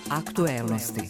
Aktuelnosti.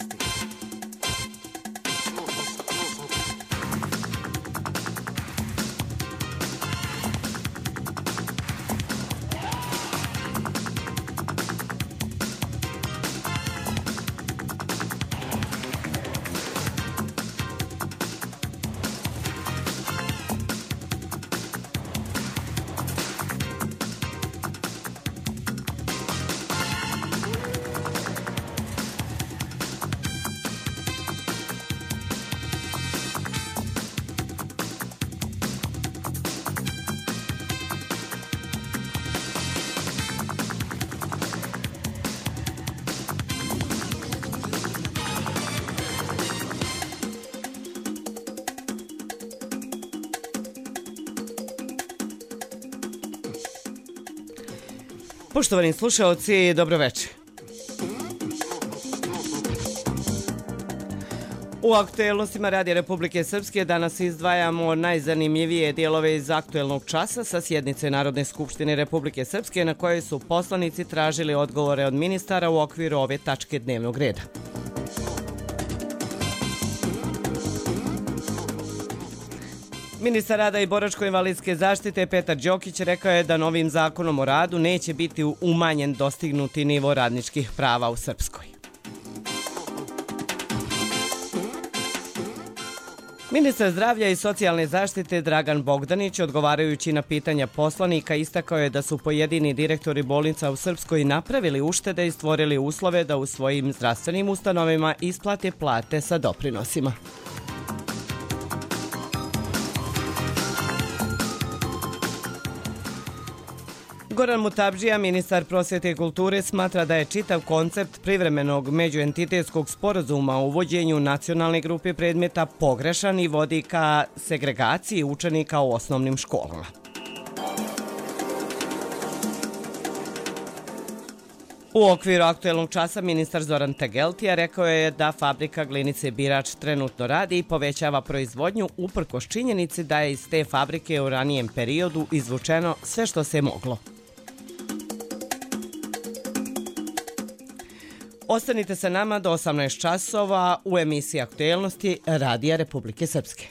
Poštovani slušaoci, dobro večer. U aktuelnostima Radija Republike Srpske danas izdvajamo najzanimljivije dijelove iz aktuelnog časa sa sjednice Narodne skupštine Republike Srpske na kojoj su poslanici tražili odgovore od ministara u okviru ove tačke dnevnog reda. Ministar rada i boračko-invalidske zaštite Petar Đokić rekao je da novim zakonom o radu neće biti umanjen dostignuti nivo radničkih prava u Srpskoj. Ministar zdravlja i socijalne zaštite Dragan Bogdanić, odgovarajući na pitanja poslanika, istakao je da su pojedini direktori bolnica u Srpskoj napravili uštede i stvorili uslove da u svojim zdravstvenim ustanovima isplate plate sa doprinosima. Goran Mutabdžija, ministar prosvjete i kulture, smatra da je čitav koncept privremenog međuentitetskog sporazuma o uvođenju nacionalne grupe predmeta pogrešan i vodi ka segregaciji učenika u osnovnim školama. U okviru aktuelnog časa ministar Zoran Tegeltija rekao je da fabrika glinice Birač trenutno radi i povećava proizvodnju uprkos činjenici da je iz te fabrike u ranijem periodu izvučeno sve što se moglo. Ostanite sa nama do 18 časova u emisiji Aktuelnosti Radija Republike Srpske.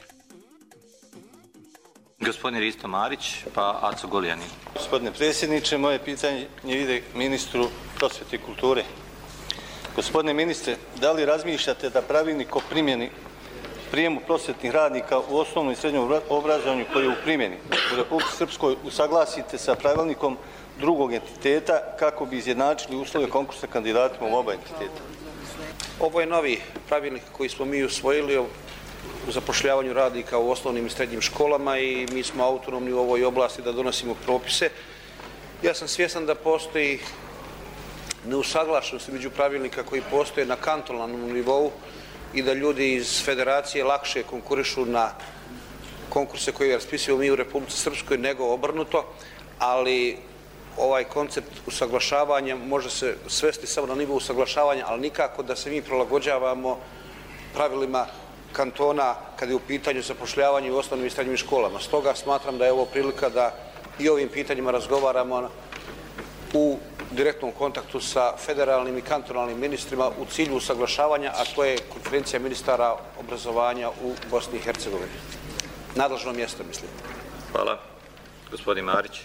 Gospodin Risto Marić, pa Aco Goljanin. Gospodine predsjedniče, moje pitanje ide ministru prosvjete i kulture. Gospodine ministre, da li razmišljate da pravilnik o primjeni prijemu prosvjetnih radnika u osnovnom i srednjem obrazovanju koji je u primjeni u Republici Srpskoj usaglasite sa pravilnikom drugog entiteta kako bi izjednačili uslove konkursa kandidatima u oba entiteta? Ovo je novi pravilnik koji smo mi usvojili u zapošljavanju radnika u osnovnim i srednjim školama i mi smo autonomni u ovoj oblasti da donosimo propise. Ja sam svjestan da postoji neusaglašenost među pravilnika koji postoje na kantonalnom nivou i da ljudi iz federacije lakše konkurišu na konkurse koje raspisujemo mi u Republici Srpskoj nego obrnuto, ali ovaj koncept usaglašavanja može se svesti samo na nivo usaglašavanja, ali nikako da se mi prilagođavamo pravilima kantona kada je u pitanju zapošljavanje u osnovnim i srednjim školama. Stoga smatram da je ovo prilika da i ovim pitanjima razgovaramo u direktnom kontaktu sa federalnim i kantonalnim ministrima u cilju usaglašavanja, a to je konferencija ministara obrazovanja u Bosni i Hercegovini. Nadležno mjesto, mislim. Hvala. Gospodin Marić.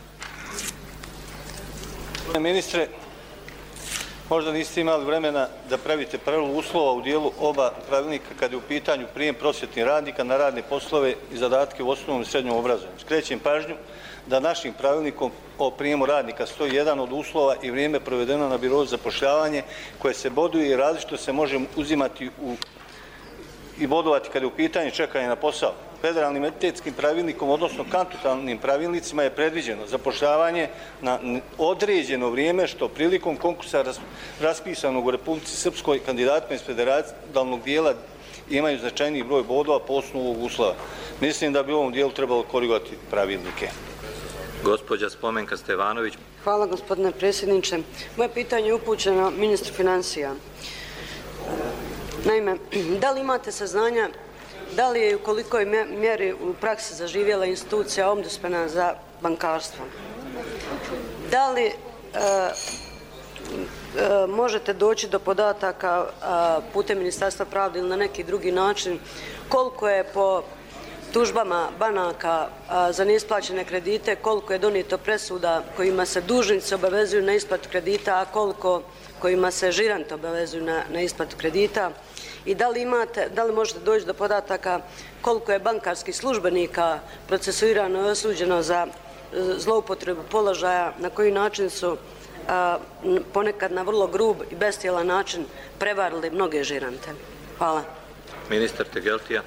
Ministre, možda niste imali vremena da pravite paralelu uslova u dijelu oba pravilnika kada je u pitanju prijem prosvjetnih radnika na radne poslove i zadatke u osnovnom i srednjem obrazovanju. Skrećem pažnju da našim pravilnikom o prijemu radnika stoji jedan od uslova i vrijeme provedeno na birou za zapošljavanje koje se boduje i različito se može uzimati i bodovati kada je u pitanju čekanje na posao. Federalnim entitetskim pravilnikom, odnosno kantonalnim pravilnicima je predviđeno zapošljavanje na određeno vrijeme što prilikom konkursa raspisanog u Republici Srpskoj kandidatima iz federalnog dijela imaju značajniji broj bodova po osnovu ovog uslova. Mislim da bi u ovom dijelu trebalo korigovati pravilnike. Gospođa Spomenka Stevanović. Hvala gospodine predsjedniče. Moje pitanje je upućeno ministru financija. Naime, da li imate saznanja da li je u kolikoj mjeri u praksi zaživjela institucija ombudsmana za bankarstvo? Da li možete doći do podataka putem Ministarstva pravde ili na neki drugi način koliko je po tužbama banaka za neisplaćene kredite, koliko je donijeto presuda kojima se dužnici obavezuju na isplatu kredita, a koliko kojima se žirant obavezuju na isplatu kredita? I da li možete doći do podataka koliko je bankarskih službenika procesuirano i osuđeno za zloupotrebu položaja, na koji način su ponekad na vrlo grub i bestijalan način prevarili mnoge žirante? Hvala. Ministar Tegeltija.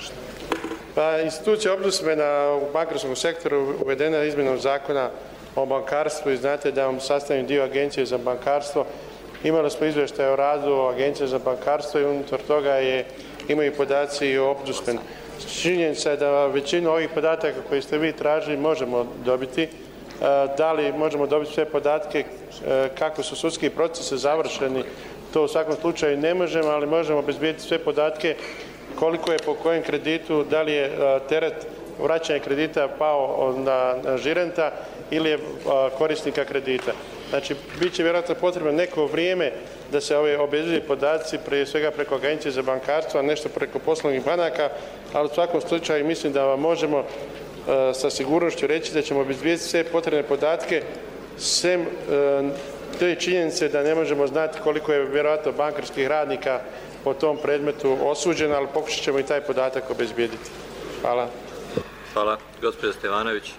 Pa, institucija ombudsmana u bankarskom sektoru uvedena je izmjenom zakona o bankarstvu i znate da je on sastavni dio Agencije za bankarstvo. Imali smo izvještaj o radu Agencije za bankarstvo i unutar toga imaju podaci i o ombudsmanu. Činjenica je da većinu ovih podataka koje ste vi tražili možemo dobiti. Da li možemo dobiti sve podatke kako su sudski procesi završeni, to u svakom slučaju ne možemo, ali možemo obezbijediti sve podatke koliko je po kojem kreditu, da li je teret vraćanja kredita pao na žirenta ili je korisnika kredita. Znači, bit će vjerojatno potrebno neko vrijeme da se ove obezbijede podaci, prije svega preko Agencije za bankarstvo, a nešto preko poslovnih banaka, ali u svakom slučaju mislim da vam možemo sa sigurnošću reći da ćemo obezbijediti sve potrebne podatke, sem te činjenice da ne možemo znati koliko je vjerojatno bankarskih radnika po tom predmetu osuđeno, ali pokušat ćemo i taj podatak obezbijediti. Hvala. Hvala. Gospođa Stevanović.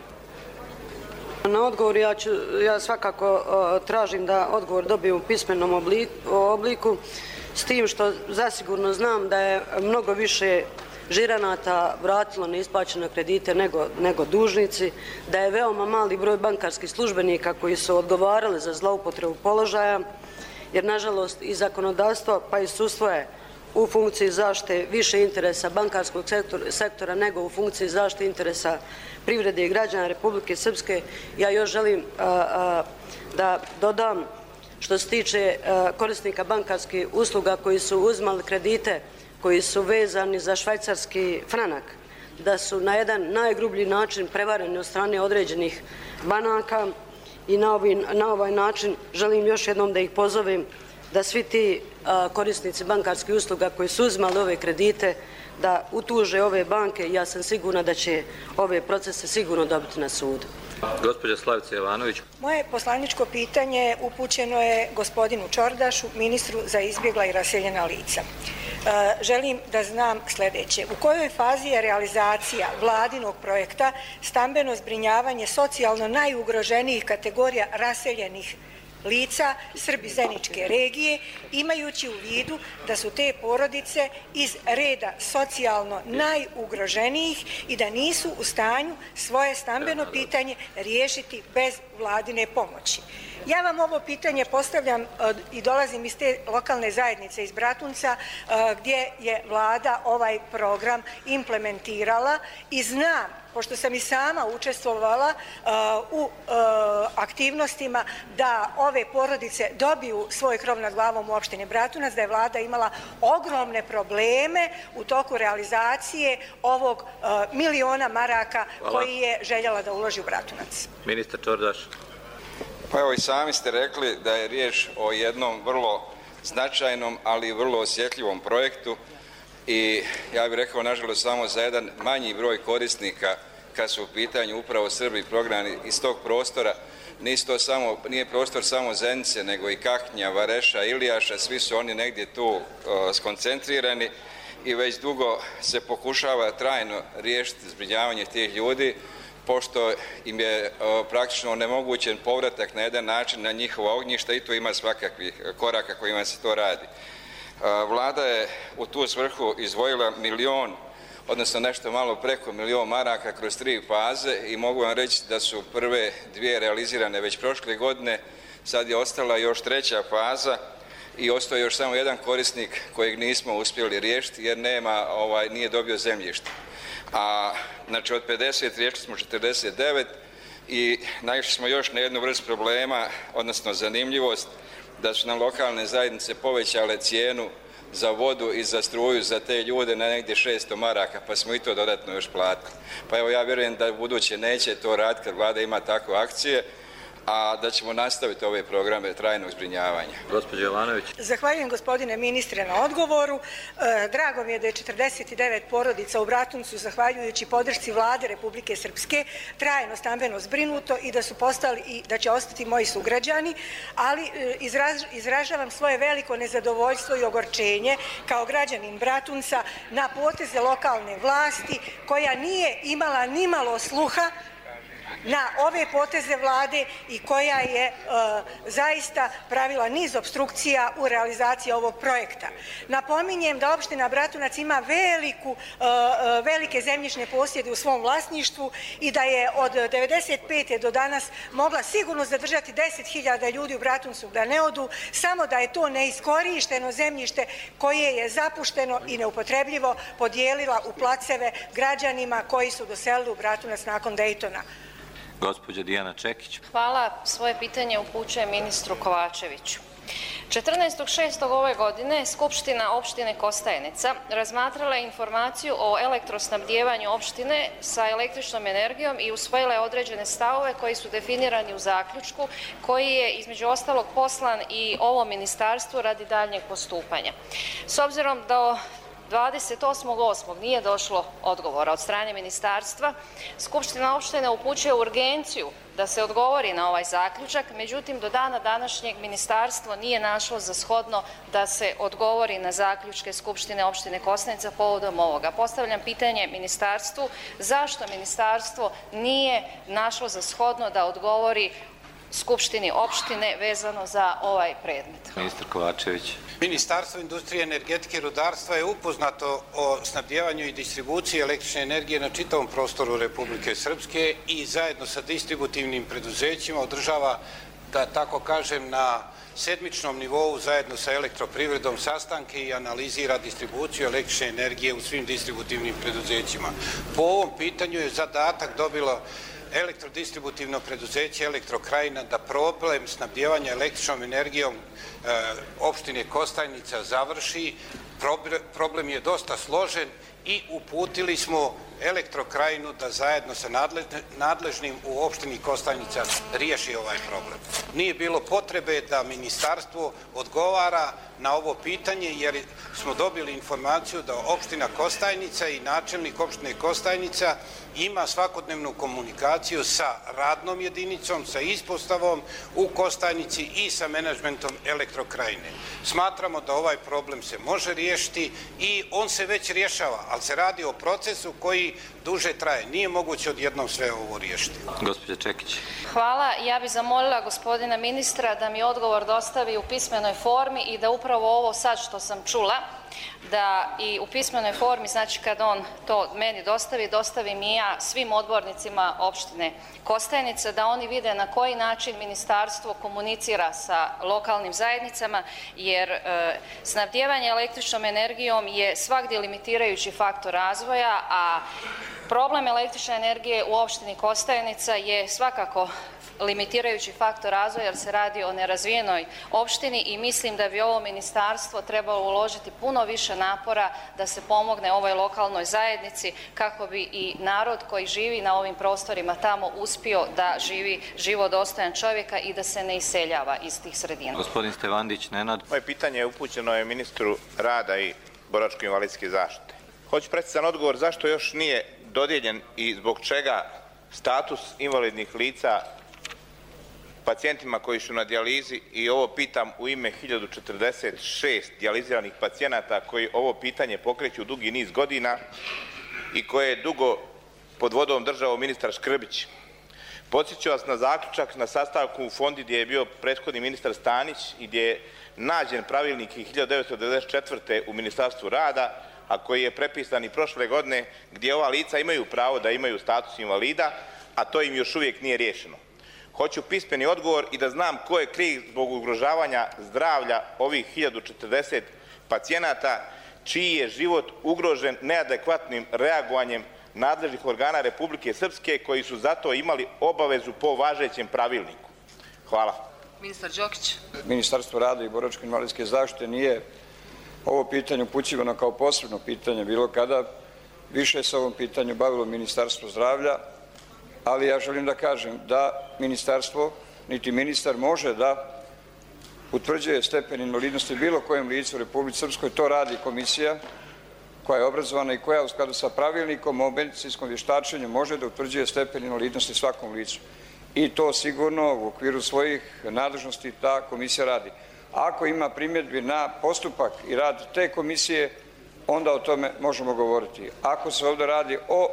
Na odgovor ja svakako tražim da odgovor dobijem u pismenom obliku, s tim što zasigurno znam da je mnogo više žiranata vratilo neisplaćene kredite nego dužnici, da je veoma mali broj bankarskih službenika koji su odgovarali za zloupotrebu položaja, jer nažalost i zakonodavstvo pa i sudstvo je u funkciji zaštite više interesa bankarskog sektora nego u funkciji zaštite interesa privrede i građana Republike Srpske. Ja još želim da dodam, što se tiče korisnika bankarskih usluga koji su uzimali kredite koji su vezani za švajcarski franak, da su na jedan najgrublji način prevareni od strane određenih banaka i na ovaj način želim još jednom da ih pozovem da svi ti korisnici bankarskih usluga koji su uzimali ove kredite da utuže ove banke i ja sam sigurna da će ove procese sigurno dobiti na sudu. Gospođa Slavica Jovanović. Moje poslaničko pitanje upućeno je gospodinu Čordašu, ministru za izbjegla i raseljena lica. Želim da znam sljedeće. U kojoj fazi je realizacija vladinog projekta stambeno zbrinjavanje socijalno najugroženijih kategorija raseljenih lica Srbi Zeničke regije, imajući u vidu da su te porodice iz reda socijalno najugroženijih i da nisu u stanju svoje stambeno pitanje riješiti bez vladine pomoći. Ja vam ovo pitanje postavljam i dolazim iz te lokalne zajednice iz Bratunca gdje je vlada ovaj program implementirala i znam, pošto sam i sama učestvovala u aktivnostima da ove porodice dobiju svoj krov nad glavom u opštini Bratunac, da je vlada imala ogromne probleme u toku realizacije ovog miliona maraka koji je željela da uloži u Bratunac. Ministar Čordaš. Pa evo i sami ste rekli da je riječ o jednom vrlo značajnom, ali i vrlo osjetljivom projektu i ja bih rekao nažalost samo za jedan manji broj korisnika kad su u pitanju upravo Srbi prognani iz tog prostora. Nije prostor samo Zenice, nego i Kaknja, Vareša, Ilijaša, svi su oni negdje tu skoncentrirani i već dugo se pokušava trajno riješiti zbrinjavanje tih ljudi, pošto im je praktično onemogućen povratak na jedan način na njihova ognjišta i tu ima svakakvih koraka kojima se to radi. Vlada je u tu svrhu izdvojila odnosno nešto malo preko 1.000.000 maraka kroz 3 faze i mogu vam reći da su prve 2 realizirane već prošle godine, sad je ostala još 3. faza i ostao je još samo jedan korisnik kojeg nismo uspjeli riješiti jer nije dobio zemljište. A znači od 50 riješili smo 49 i naišli smo još na jednu vrstu problema, odnosno zanimljivost, da su nam lokalne zajednice povećale cijenu za vodu i za struju za te ljude na negdje 600 maraka, pa smo i to dodatno još platili. Pa evo ja vjerujem da u buduće neće to raditi kad vlada ima takve akcije, a da ćemo nastaviti ove programe trajnog zbrinjavanja. Gospođo Jovanović. Zahvaljujem gospodine ministre na odgovoru. Drago mi je da je 49 porodica u Bratuncu, zahvaljujući podršci Vlade Republike Srpske, trajno stambeno zbrinuto i da su postali i da će ostati moji sugrađani, ali izražavam svoje veliko nezadovoljstvo i ogorčenje kao građanin Bratunca na poteze lokalne vlasti koja nije imala nimalo sluha na ove poteze vlade i koja je zaista pravila niz opstrukcija u realizaciji ovog projekta. Napominjem da opština Bratunac ima velike zemljišne posjede u svom vlasništvu i da je od 1995. do danas mogla sigurno zadržati 10.000 ljudi u Bratuncu da ne odu, samo da je to neiskorišteno zemljište koje je zapušteno i neupotrebljivo podijelila u placeve građanima koji su doselili u Bratunac nakon Dejtona. Gospođa Dijana Čekić. Hvala. Svoje pitanje upućujem ministru Kovačeviću. 14.6. ove godine Skupština opštine Kostajnica razmatrala je informaciju o elektrosnabdijevanju opštine sa električnom energijom i usvojila je određene stavove koji su definirani u zaključku koji je između ostalog poslan i ovom ministarstvu radi daljnjeg postupanja. S obzirom da 28.8. nije došlo odgovora od strane ministarstva, Skupština opštine upućuje urgenciju da se odgovori na ovaj zaključak, međutim do dana današnjeg ministarstvo nije našlo za shodno da se odgovori na zaključke Skupštine opštine Kostajnica povodom ovoga. Postavljam pitanje ministarstvu, zašto ministarstvo nije našlo za shodno da odgovori Skupštini opštine vezano za ovaj predmet? Ministar Kovačević. Ministarstvo industrije, energetike i rudarstva je upoznato o snabdijevanju i distribuciji električne energije na čitavom prostoru Republike Srpske i zajedno sa distributivnim preduzećima održava, da tako kažem, na sedmičnom nivou zajedno sa elektroprivredom sastanke i analizira distribuciju električne energije u svim distributivnim preduzećima. Po ovom pitanju je zadatak dobilo elektrodistributivno preduzeće Elektrokrajina da problem snabdijevanja električnom energijom opštine Kostajnica završi. Problem je dosta složen i uputili smo Elektrokrajinu da zajedno sa nadležnim u opštini Kostajnica riješi ovaj problem. Nije bilo potrebe da ministarstvo odgovara na ovo pitanje jer smo dobili informaciju da opština Kostajnica i načelnik opštine Kostajnica ima svakodnevnu komunikaciju sa radnom jedinicom, sa ispostavom u Kostajnici i sa menadžmentom Elektrokrajine. Smatramo da ovaj problem se može riješiti i on se već rješava, ali se radi o procesu koji duže traje. Nije moguće odjednom sve ovo riješiti. Gospođa Čekić. Hvala. Ja bih zamolila gospodina ministra da mi odgovor dostavi u pismenoj formi i da upravo ovo sad što sam čula, da i u pismenoj formi, znači kad on to meni dostavim i ja svim odbornicima opštine Kostajnica, da oni vide na koji način ministarstvo komunicira sa lokalnim zajednicama, jer snabdijevanje električnom energijom je svagdje limitirajući faktor razvoja, a problem električne energije u opštini Kostajnica je svakako limitirajući faktor razvoja jer se radi o nerazvijenoj opštini i mislim da bi ovo ministarstvo trebalo uložiti puno više napora da se pomogne ovoj lokalnoj zajednici kako bi i narod koji živi na ovim prostorima tamo uspio da živi život dostojan čovjeka i da se ne iseljava iz tih sredina. Gospodin Stevandić Nenad. Moje pitanje je upućeno je ministru rada i boračko-invalidske zaštite. Hoću precizan odgovor zašto još nije dodijeljen i zbog čega status invalidnih lica pacijentima koji su na dijalizi, i ovo pitam u ime 1046 dijaliziranih pacijenata koji ovo pitanje pokreću dugi niz godina i koje je dugo pod vodom držao ministar Škrbić. Podsjećam vas na zaključak na sastavku u fondi gdje je bio prethodni ministar Stanić i gdje je nađen pravilnik 1994. u Ministarstvu rada, a koji je prepisan i prošle godine, gdje ova lica imaju pravo da imaju status invalida, a to im još uvijek nije riješeno. Hoću pismeni odgovor i da znam ko je kriv zbog ugrožavanja zdravlja ovih 1040 pacijenata, čiji je život ugrožen neadekvatnim reagovanjem nadležnih organa Republike Srpske koji su zato imali obavezu po važećem pravilniku. Hvala. Ministar Đokić. Ministarstvo rada i boračko-invalidske zaštite nije ovo pitanje upućivano kao posebno pitanje bilo kada. Više se ovom pitanju bavilo Ministarstvo zdravlja, ali ja želim da kažem da ministarstvo niti ministar može da utvrđuje stepen invalidnosti bilo kojem licu u Republici Srpskoj. To radi komisija koja je obrazovana i koja u skladu sa pravilnikom o medicinskom vještačenju može da utvrđuje stepen invalidnosti svakom licu. I to sigurno u okviru svojih nadležnosti ta komisija radi. Ako ima primjedbi na postupak i rad te komisije, onda o tome možemo govoriti. Ako se ovdje radi o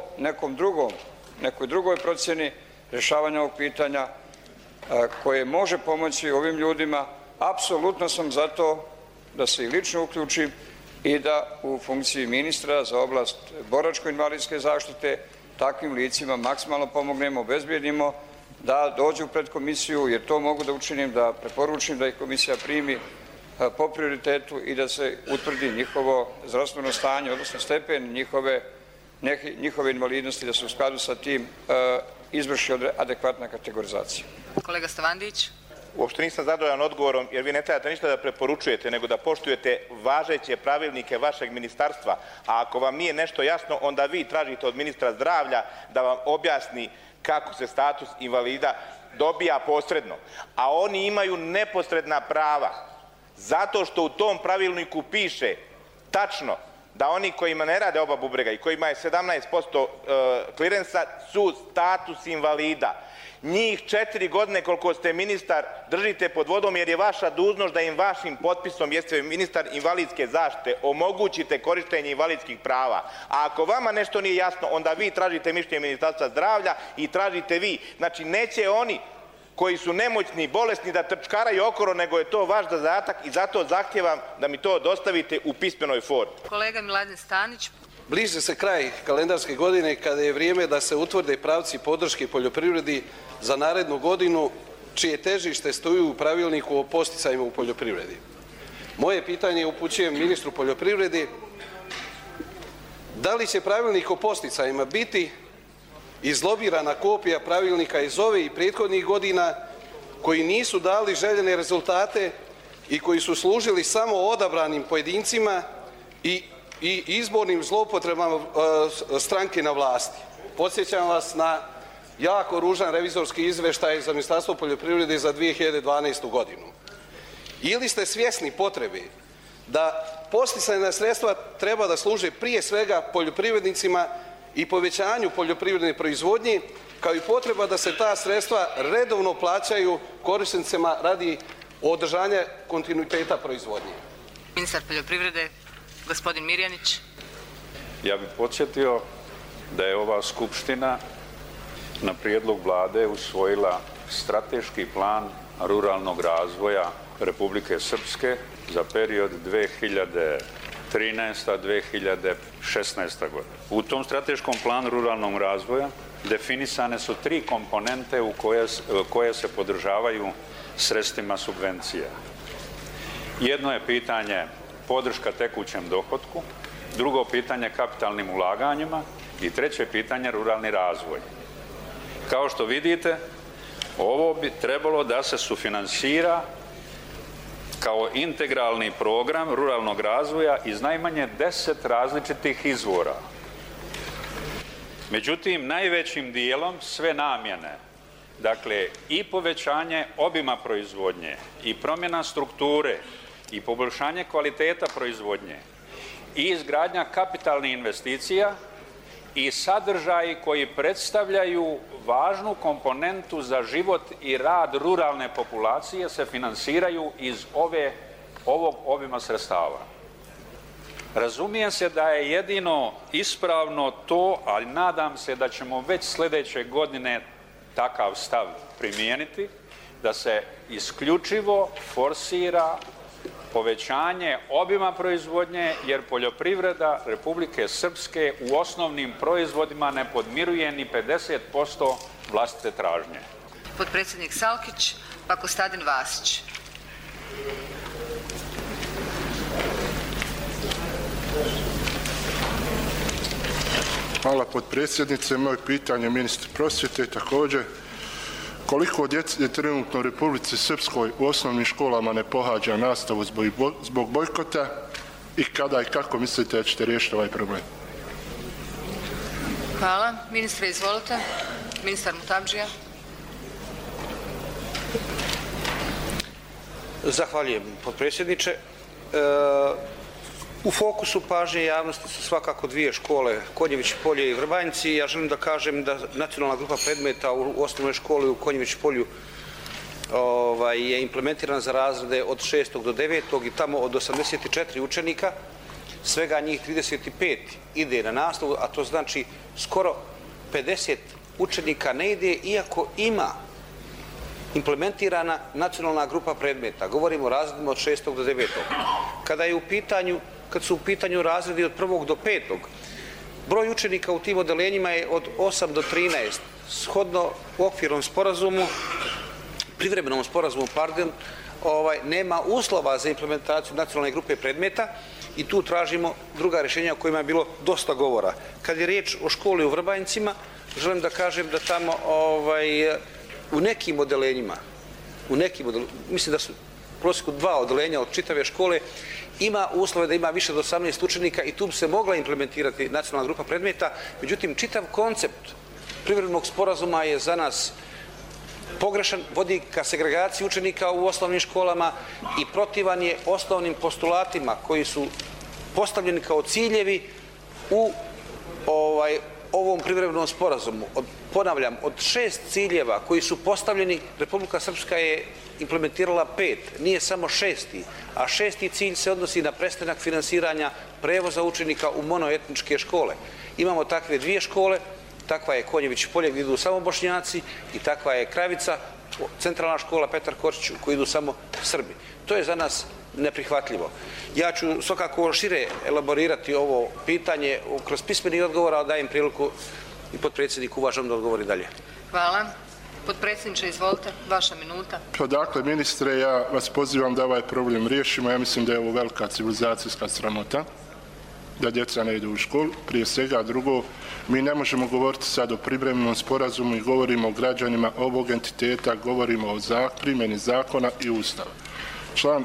nekoj drugoj procjeni rješavanja ovog pitanja koje može pomoći ovim ljudima, apsolutno sam za to da se i lično uključim i da u funkciji ministra za oblast boračko-invalidske zaštite takvim licima maksimalno pomognemo, obezbijedimo da dođu pred komisiju, jer to mogu da učinim, da preporučim da ih komisija primi po prioritetu i da se utvrdi njihovo zdravstveno stanje, odnosno stepen njihove invalidnosti, da se u skladu sa tim izvrši adekvatna kategorizacija. Kolega Stavandić. Uopšte nisam zadovoljan odgovorom, jer vi ne trebate ništa da preporučujete, nego da poštujete važeće pravilnike vašeg ministarstva. A ako vam nije nešto jasno, onda vi tražite od ministra zdravlja da vam objasni kako se status invalida dobija posredno. A oni imaju neposredna prava, zato što u tom pravilniku piše tačno da oni kojima ne rade oba bubrega i kojima je 17% klirensa su status invalida. Njih 4 godine koliko ste ministar držite pod vodom, jer je vaša dužnost da im vašim potpisom, jeste ministar invalidske zaštite, omogućite korištenje invalidskih prava. A ako vama nešto nije jasno, onda vi tražite mišljenje Ministarstva zdravlja i tražite vi. Znači, neće oni koji su nemoćni, bolesni da trčkaraju okolo, nego je to vaš zadatak i zato zahtijevam da mi to dostavite u pismenoj formi. Kolega Miladin Stanić. Bliže se kraj kalendarske godine kada je vrijeme da se utvrde pravci podrške poljoprivredi za narednu godinu, čije težište stoji u pravilniku o podsticajima u poljoprivredi. Moje pitanje upućujem ministru poljoprivredi. Da li će pravilnik o podsticajima biti izlobirana kopija pravilnika iz ove i prethodnih godina koji nisu dali željene rezultate i koji su služili samo odabranim pojedincima i izbornim zloupotrebama stranke na vlasti? Podsjećam vas na jako ružan revizorski izveštaj za Ministarstvo poljoprivrede za 2012. godinu. Ili ste svjesni potrebe da podsticajna sredstva treba da služe prije svega poljoprivrednicima i povećanju poljoprivredne proizvodnje, kao i potreba da se ta sredstva redovno plaćaju korisnicima radi održanja kontinuiteta proizvodnje? Ministar poljoprivrede, gospodin Mirjanić. Ja bih podsjetio da je ova Skupština na prijedlog Vlade usvojila strateški plan ruralnog razvoja Republike Srpske za period 2013-2016. godina. U tom strateškom planu ruralnog razvoja definisane su 3 komponente koje se podržavaju sredstvima subvencija. Jedno je pitanje podrška tekućem dohotku, drugo pitanje kapitalnim ulaganjima i treće pitanje ruralni razvoj. Kao što vidite, ovo bi trebalo da se sufinansira kao integralni program ruralnog razvoja iz najmanje 10 različitih izvora. Međutim, najvećim dijelom sve namjene, dakle i povećanje obima proizvodnje i promjena strukture i poboljšanje kvaliteta proizvodnje i izgradnja kapitalnih investicija i sadržaji koji predstavljaju važnu komponentu za život i rad ruralne populacije se finansiraju iz ovog obima sredstava. Razumije se da je jedino ispravno to, ali nadam se da ćemo već sljedeće godine takav stav primijeniti, da se isključivo forsira povećanje obima proizvodnje, jer poljoprivreda Republike Srpske u osnovnim proizvodima ne podmiruje ni 50% vlastite tražnje. Potpredsjednik Salkić, pa Kostadin Vasić. Hvala potpredsjednice. Moje pitanje ministru prosvjete također. Koliko djece trenutno u Republici Srpskoj u osnovnim školama ne pohađa nastavu zbog bojkota i kada i kako mislite da ćete riješiti ovaj problem? Hvala. Ministre, izvolite. Ministar Mutabdžija. Zahvaljujem, potpredsjedniče. U fokusu pažnje javnosti su svakako dvije škole, Konjević polje i Vrbanjci. Ja želim da kažem da nacionalna grupa predmeta u osnovnoj školi u Konjević polju je implementirana za razrede od 6. do 9. i tamo od 84 učenika, svega njih 35 ide na nastavu, a to znači skoro 50 učenika ne ide, iako ima implementirana nacionalna grupa predmeta. Govorimo o razredima od 6. do 9. Kad su u pitanju razredi od 1. do 5. broj učenika u tim odelenjima je od 8 do 13. Shodno u okvirnom sporazumu, privremenom sporazumu, nema uslova za implementaciju nacionalne grupe predmeta i tu tražimo druga rješenja o kojima je bilo dosta govora. Kad je riječ o školi u Vrbanjcima, želim da kažem da tamo u nekim odelenjima, mislim da su u prosjeku 2 odelenja od čitave škole, ima uslove da ima više od 18 učenika i tu bi se mogla implementirati nacionalna grupa predmeta. Međutim, čitav koncept privremenog sporazuma je za nas pogrešan, vodi ka segregaciji učenika u osnovnim školama i protivan je osnovnim postulatima koji su postavljeni kao ciljevi u ovom privremenom sporazumu. Ponavljam, od 6 ciljeva koji su postavljeni, Republika Srpska je implementirala 5, nije samo 6. A 6. cilj se odnosi na prestanak finansiranja prevoza učenika u monoetničke škole. Imamo takve 2 škole, takva je Konjević polje gdje idu samo Bošnjaci i takva je Kravica, centralna škola Petar Kočić u kojoj idu samo Srbi. To je za nas neprihvatljivo. Ja ću svakako šire elaborirati ovo pitanje kroz pismeni odgovor, ali dajem priliku i potpredsjedniku uvaženom da odgovori dalje. Hvala. Potpredsjedniče, izvolite, vaša minuta. Pa dakle, ministre, ja vas pozivam da ovaj problem riješimo. Ja mislim da je ovo velika civilizacijska sramota, da djeca ne idu u školu. Prije svega, drugo, mi ne možemo govoriti sad o privremenom sporazumu i govorimo o građanima ovog entiteta, govorimo o primjeni zakona i ustava. Član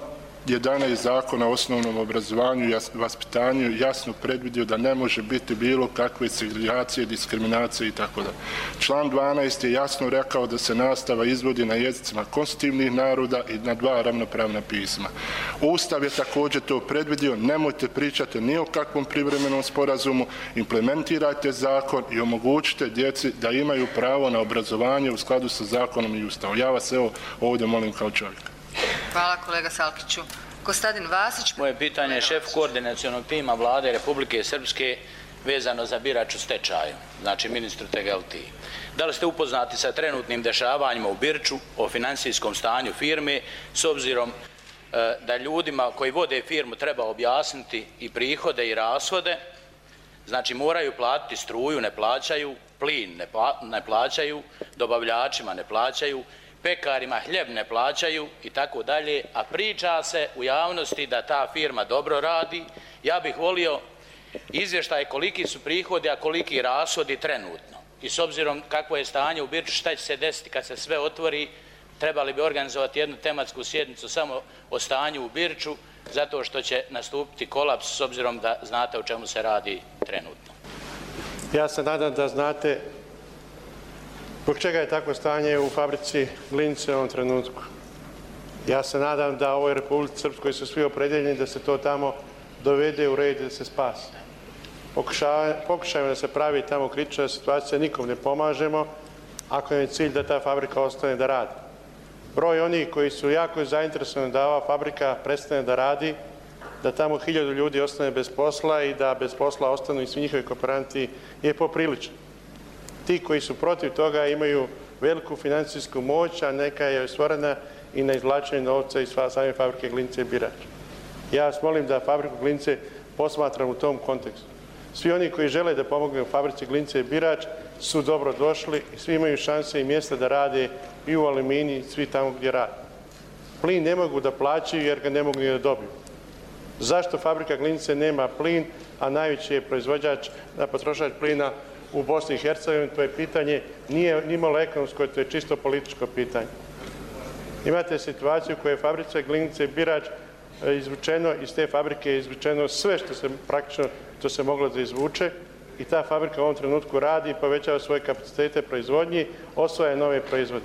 11 Zakona o osnovnom obrazovanju i vaspitanju jasno predvidio da ne može biti bilo kakve segregacije, diskriminacije itd. Član 12 je jasno rekao da se nastava izvodi na jezicima konstitutivnih naroda i na 2 ravnopravna pisma. Ustav je također to predvidio, nemojte pričati ni o kakvom privremenom sporazumu, implementirajte zakon i omogućite djeci da imaju pravo na obrazovanje u skladu sa zakonom i ustavom. Ja vas evo ovdje molim kao čovjek. Hvala kolega Salkiću. Kostadin Vasić. Moje pitanje je šef koordinacionog tima Vlade Republike Srpske vezano za birač u stečaju, znači ministru Tegeltiji. Da li ste upoznati sa trenutnim dešavanjima u Birču, o financijskom stanju firme, s obzirom da ljudima koji vode firmu treba objasniti i prihode i rashode, znači moraju platiti struju, ne plaćaju, plin ne plaćaju, dobavljačima ne plaćaju, pekarima hljeb ne plaćaju i tako dalje, a priča se u javnosti da ta firma dobro radi. Ja bih volio izvještaj koliki su prihodi, a koliki rashodi trenutno. I s obzirom kakvo je stanje u Birču, šta će se desiti kad se sve otvori, trebali bi organizovati jednu tematsku sjednicu samo o stanju u Birču, zato što će nastupiti kolaps s obzirom da znate o čemu se radi trenutno. Ja se nadam da znate zbog čega je takvo stanje u fabrici Glinice u ovom trenutku. Ja se nadam da u ovoj Republici Srpskoj su svi opredjeljeni da se to tamo dovede u red i da se spasi. Pokušajmo da se pravi tamo kritična situacija, nikom ne pomažemo ako je cilj da ta fabrika ostane da radi. Broj onih koji su jako zainteresovani da ova fabrika prestane da radi, da tamo 1000 ljudi ostane bez posla i da bez posla ostanu i svi njihovi kooperanti je popriličan. Ti koji su protiv toga imaju veliku financijsku moć, a neka je stvorena i na izvlačenju novca iz same fabrike Glinice i Birač. Ja vas molim da fabriku Glinice posmatram u tom kontekstu. Svi oni koji žele da pomognu fabrici Glinice i Birač su dobro došli i svi imaju šanse i mjesta da rade i u Aluminiji, svi tamo gdje rade. Plin ne mogu da plaćaju jer ga ne mogu ni da dobiju. Zašto fabrika Glinice nema plin, a najveći je proizvođač, potrošač plina u Bosni i Hercegovini? To je pitanje, nije nimalo ekonomsko, to je čisto političko pitanje. Imate situaciju u kojoj je fabrica Glinice i Birač izvučeno, iz te fabrike je izvučeno sve što se praktično to se moglo da izvuče i ta fabrika u ovom trenutku radi i povećava svoje kapacitete proizvodnji, osvaja nove proizvode.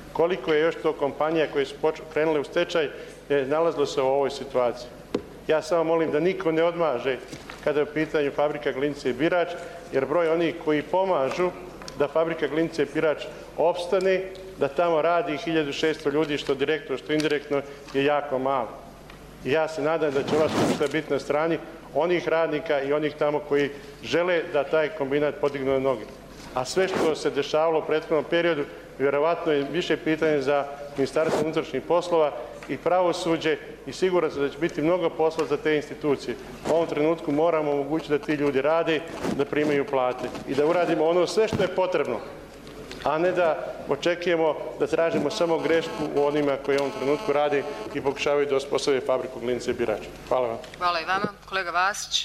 koliko je još to kompanija koje su krenule u stečaj nalazilo se u ovoj situaciji. Ja samo molim da niko ne odmaže kada je u pitanju fabrika Glinice i Birač, jer broj onih koji pomažu da fabrika Glinice i Birač opstane, da tamo radi 1600 ljudi, što direktno, što indirektno, je jako malo. I ja se nadam da će ova skupština biti na strani onih radnika i onih tamo koji žele da taj kombinat podignu na noge. A sve što se dešavalo u prethodnom periodu, vjerovatno je više pitanje za Ministarstvo unutrašnjih poslova i pravosuđe i sigurno se da će biti mnogo posla za te institucije. U ovom trenutku moramo omogućiti da ti ljudi rade, da primaju plate i da uradimo ono sve što je potrebno, a ne da očekujemo da tražimo samo grešku u onima koji u ovom trenutku rade i pokušavaju da osposobe fabriku Glinice i Birač. Hvala vam. Hvala i vama. Kolega Vasić.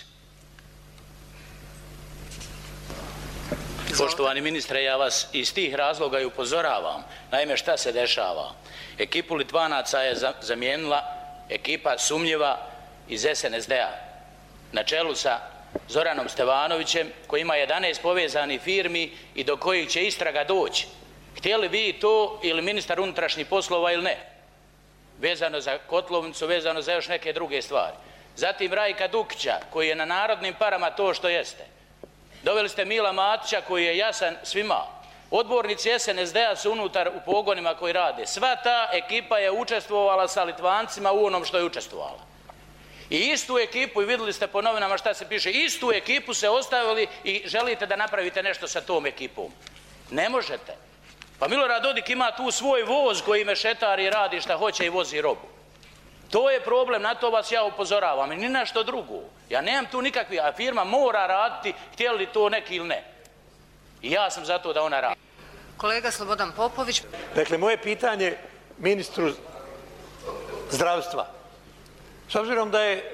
Poštovani ministre, ja vas iz tih razloga i upozoravam. Naime, šta se dešava? Ekipu Litvanaca je zamijenila ekipa sumnjiva iz SNSD-a na čelu sa Zoranom Stevanovićem, koji ima 11 povezanih firmi i do kojih će istraga doći. Htjeli vi to ili ministar unutrašnjih poslova ili ne? Vezano za kotlovnicu, vezano za još neke druge stvari. Zatim Rajka Dukića, koji je na narodnim parama to što jeste. Doveli ste Mila Matića, koji je jasan svima. Odbornici SNSD-a su unutar u pogonima koji rade. Sva ta ekipa je učestvovala sa Litvancima u onom što je učestvovala. I istu ekipu, i vidjeli ste po novinama šta se piše, istu ekipu se ostavili i želite da napravite nešto sa tom ekipom. Ne možete. Pa Milorad Dodik ima tu svoj voz koji mešetari i radi šta hoće i vozi robu. To je problem, na to vas ja upozoravam i ni na što drugo. Ja nemam tu nikakvi, a firma mora raditi, htjeli li to neki ili ne. I ja sam za to da ona radi. Kolega Slobodan Popović. Dakle, moje pitanje ministru zdravstva. S obzirom da je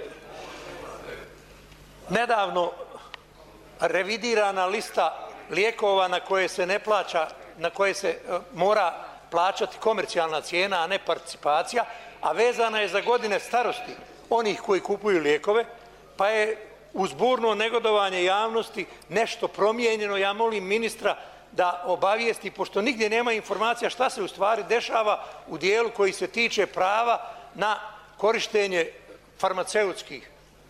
nedavno revidirana lista lijekova na koje se ne plaća, na koje se mora plaćati komercijalna cijena, a ne participacija, a vezana je za godine starosti onih koji kupuju lijekove, pa je uz burno negodovanje javnosti nešto promijenjeno. Ja molim ministra da obavijesti, pošto nigdje nema informacija šta se u stvari dešava u dijelu koji se tiče prava na korištenje farmaceutskih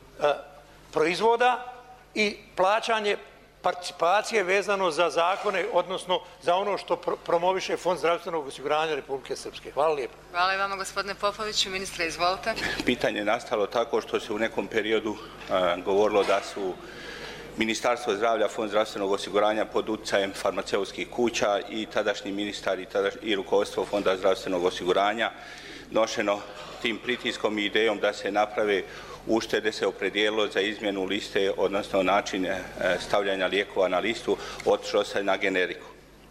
proizvoda i plaćanje participacije vezano za zakone, odnosno za ono što promoviše Fond zdravstvenog osiguranja Republike Srpske. Hvala lijepo. Hvala i vama, gospodine Popoviću. Ministre, izvolite. Pitanje je nastalo tako što se u nekom periodu govorilo da su Ministarstvo zdravlja, Fond zdravstvenog osiguranja pod utjecajem farmaceutskih kuća i tadašnji ministar i rukovodstvo Fonda zdravstvenog osiguranja nošeno tim pritiskom i idejom da se naprave uštede, se opredijelilo za izmjenu liste, odnosno način stavljanja lijekova na listu, otišlo se na generiku.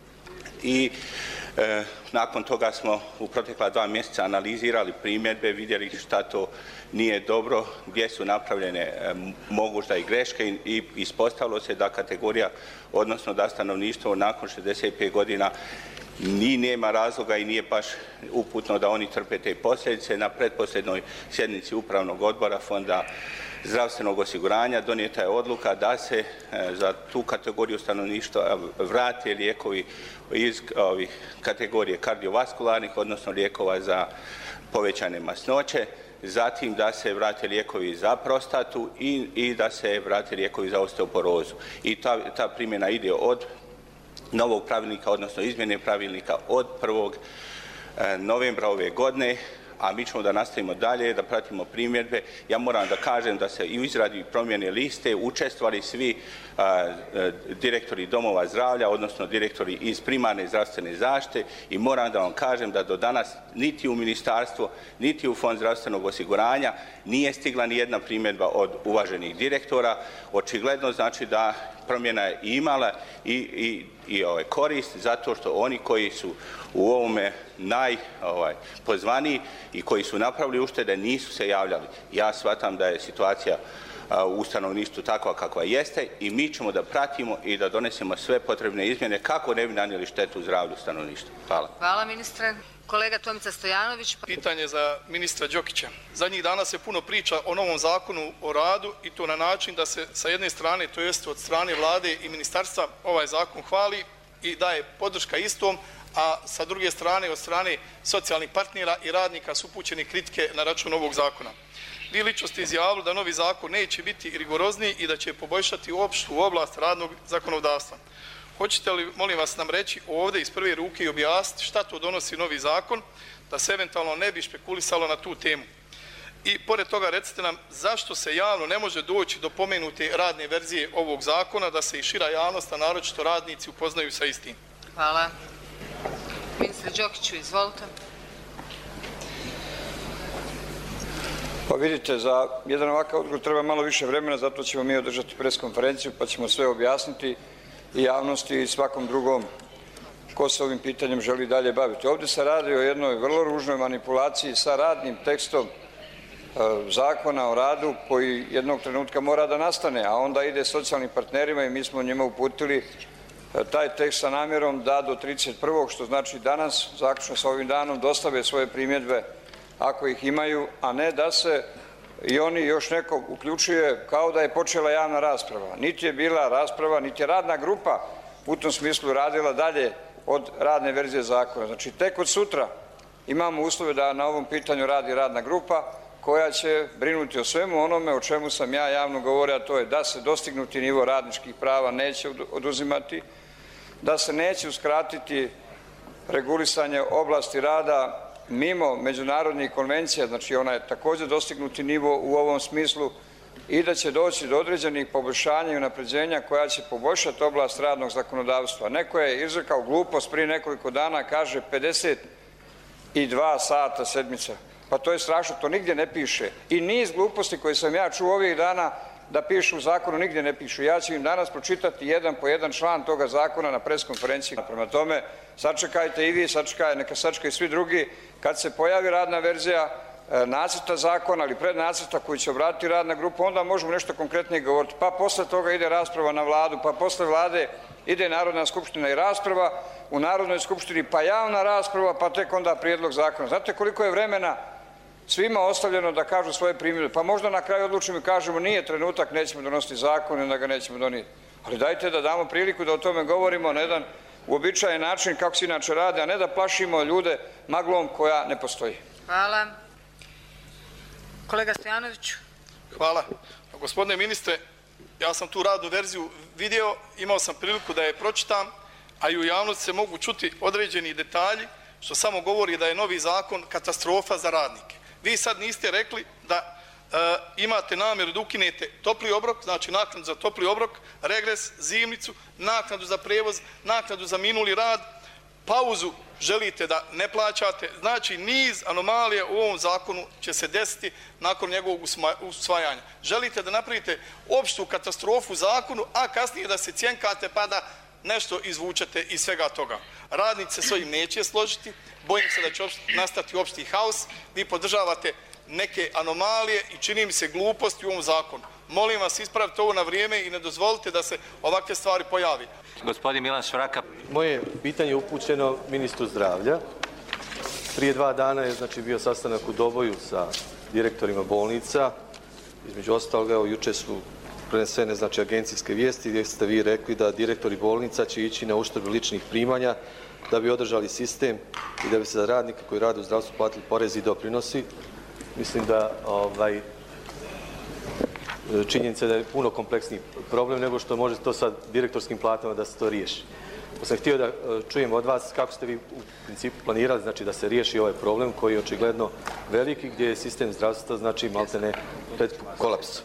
I nakon toga smo u protekla 2 mjeseca analizirali primjedbe, vidjeli šta to nije dobro, gdje su napravljene možda i greške i ispostavilo se da kategorija, odnosno da stanovništvo nakon 65 godina ni nema razloga i nije baš uputno da oni trpe te posljedice. Na pretposljednoj sjednici Upravnog odbora Fonda zdravstvenog osiguranja donijeta je odluka da se za tu kategoriju stanovništva vrate lijekovi iz kategorije kardiovaskularnih, odnosno lijekova za povećane masnoće, zatim da se vrate lijekovi za prostatu i da se vrate lijekovi za osteoporozu. I ta primjena ide od novog pravilnika, odnosno izmjene pravilnika od 1. novembra ove godine, a mi ćemo da nastavimo dalje, da pratimo primjedbe. Ja moram da kažem da se i u izradi promjene liste učestvovali svi direktori domova zdravlja, odnosno direktori iz primarne zdravstvene zaštite i moram da vam kažem da do danas niti u ministarstvo, niti u Fond zdravstvenog osiguranja nije stigla ni jedna primjedba od uvaženih direktora. Očigledno znači da promjena je imala i korist zato što oni koji su u ovome najpozvaniji i koji su napravili uštede nisu se javljali. Ja shvatam da je situacija u stanovništvu takva kakva jeste i mi ćemo da pratimo i da donesemo sve potrebne izmjene kako ne bi nanijeli štetu zdravlju stanovništva. Hvala. Hvala, ministre. Kolega Tomica Stojanović. Pitanje za ministra Đokića. Zadnjih dana se puno priča o novom zakonu o radu i to na način da se sa jedne strane, to jest od strane vlade i ministarstva, ovaj zakon hvali i daje podrška istom, a sa druge strane od strane socijalnih partnera i radnika su upućene kritike na račun ovog zakona. Vi lično ste izjavili da novi zakon neće biti rigorozniji i da će poboljšati opštu oblast radnog zakonodavstva. Hoćete li, molim vas, nam reći ovdje iz prve ruke i objasniti šta to donosi novi zakon, da se eventualno ne bi špekulisalo na tu temu? I pored toga recite nam zašto se javno ne može doći do pomenute radne verzije ovog zakona, da se i šira javnost, a naročito radnici, upoznaju sa istim. Hvala. Ministre Đokiću, izvolite. Pa vidite, za jedan ovakav odgovor treba malo više vremena, zato ćemo mi održati preskonferenciju pa ćemo sve objasniti i javnosti i svakom drugom ko se ovim pitanjem želi dalje baviti. Ovdje se radi o jednoj vrlo ružnoj manipulaciji sa radnim tekstom zakona o radu koji jednog trenutka mora da nastane, a onda ide socijalnim partnerima i mi smo njima uputili taj tekst sa namjerom da do 31. što znači danas, zaključno sa ovim danom, dostave svoje primjedbe ako ih imaju, a ne da se i oni još neko uključuje kao da je počela javna rasprava. Niti je bila rasprava, niti je radna grupa u tom smislu radila dalje od radne verzije zakona. Znači, tek od sutra imamo uslove da na ovom pitanju radi radna grupa koja će brinuti o svemu onome o čemu sam ja javno govorio, a to je da se dostignuti nivo radničkih prava neće oduzimati, da se neće uskratiti regulisanje oblasti rada mimo međunarodnih konvencija, znači ona je također dostignuti nivo u ovom smislu i da će doći do određenih poboljšanja i unapređenja koja će poboljšati oblast radnog zakonodavstva. Neko je izrekao glupost prije nekoliko dana, kaže 52 sata sedmica. Pa to je strašno, to nigdje ne piše. I niz gluposti koje sam ja čuo ovih dana da pišu u zakonu nigdje ne pišu. Ja ću im danas pročitati jedan po jedan član toga zakona na preskonferenciji. Prema tome, sačekajte i vi, neka sačekaju svi drugi. Kad se pojavi radna verzija nacrta zakona ili prednacrta koji će obratiti radna grupa, onda možemo nešto konkretnije govoriti. Pa posle toga ide rasprava na vladu, pa posle vlade ide Narodna skupština i rasprava u Narodnoj skupštini, pa javna rasprava, pa tek onda prijedlog zakona. Znate koliko je vremena svima ostavljeno da kažu svoje primjedbe, pa možda na kraju odlučimo i kažemo nije trenutak, nećemo donositi zakon i onda ga nećemo donijeti. Ali dajte da damo priliku da o tome govorimo na jedan uobičajen način kako se inače rade, a ne da plašimo ljude maglom koja ne postoji. Hvala. Kolega Stojanoviću. Hvala. Gospodine ministre, ja sam tu radnu verziju vidio, imao sam priliku da je pročitam, a i u javnosti se mogu čuti određeni detalji što samo govori da je novi zakon katastrofa za radnike. Vi sad niste rekli da imate namjeru da ukinete topli obrok, znači naknadu za topli obrok, regres, zimnicu, naknadu za prevoz, naknadu za minuli rad, pauzu želite da ne plaćate. Znači niz anomalija u ovom zakonu će se desiti nakon njegovog usvajanja. Želite da napravite opštu katastrofu u zakonu, a kasnije da se cjenkate pa da nešto izvučete iz svega toga. Radnici se s ovim neće složiti, bojim se da će nastati opšti haos, vi podržavate neke anomalije i čini mi se gluposti u ovom zakonu. Molim vas, ispravite ovo na vrijeme i ne dozvolite da se ovakve stvari pojavi. Gospodin Milan Švraka. Moje pitanje je upućeno ministru zdravlja. Prije 2 dana je bio sastanak u Doboju sa direktorima bolnica. Između ostalog, evo, juče su prenesene agencijske vijesti gdje ste vi rekli da direktori bolnica će ići na uštrb ličnih primanja da bi održali sistem i da bi se za radnike koji rade u zdravstvu platili porezi i doprinosi. Mislim da činjenica da je puno kompleksniji problem nego što može to sad direktorskim platama da se to riješi. Pa sam htio da čujem od vas kako ste vi u principu planirali da se riješi ovaj problem koji je očigledno veliki gdje je sistem zdravstva maltene pred kolapsom.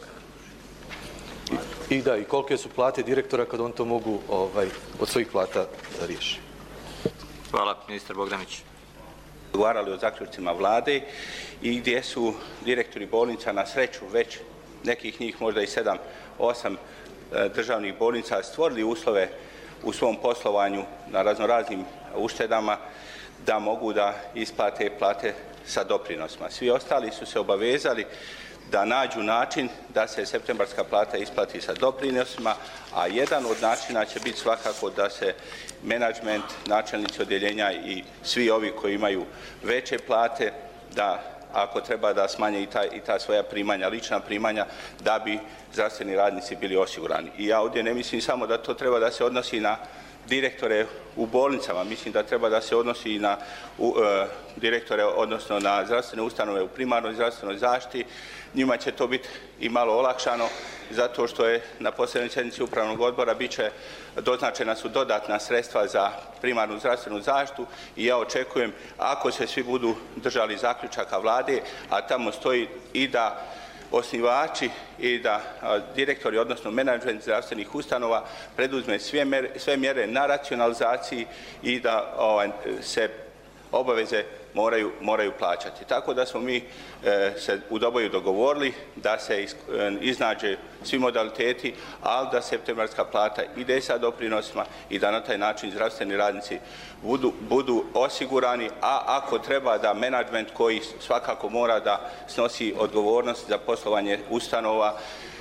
I kolike su plate direktora kad on to mogu od svojih plata riješi. Hvala, ministar Bogdanić. Govarali o zaključcima vlade i gdje su direktori bolnica na sreću već nekih njih možda i 7-8 državnih bolnica stvorili uslove u svom poslovanju na raznoraznim uštedama da mogu da isplate plate sa doprinosima. Svi ostali su se obavezali da nađu način da se septembarska plata isplati sa doprinosima, a jedan od načina će biti svakako da se menadžment, načelnici odjeljenja i svi ovi koji imaju veće plate, da ako treba da smanje i ta svoja primanja, lična primanja, da bi zdravstveni radnici bili osigurani. I ja ovdje ne mislim samo da to treba da se odnosi na direktore u bolnicama. Mislim da treba da se odnosi i na direktore, odnosno na zdravstvene ustanove u primarnoj zdravstvenoj zaštiti. Njima će to biti i malo olakšano, zato što je na posljednjoj sjednici upravnog odbora doznačena su dodatna sredstva za primarnu zdravstvenu zaštitu i ja očekujem, ako se svi budu držali zaključaka vlade, a tamo stoji i da osnivači i da direktori, odnosno menadžment zdravstvenih ustanova preduzme sve mjere na racionalizaciji i da se obaveze moraju plaćati. Tako da smo mi se u Doboju dogovorili da se iznađe svi modaliteti, ali da septembarska plata ide sa doprinosima i da na taj način zdravstveni radnici budu osigurani, a ako treba da menadžment koji svakako mora da snosi odgovornost za poslovanje ustanova,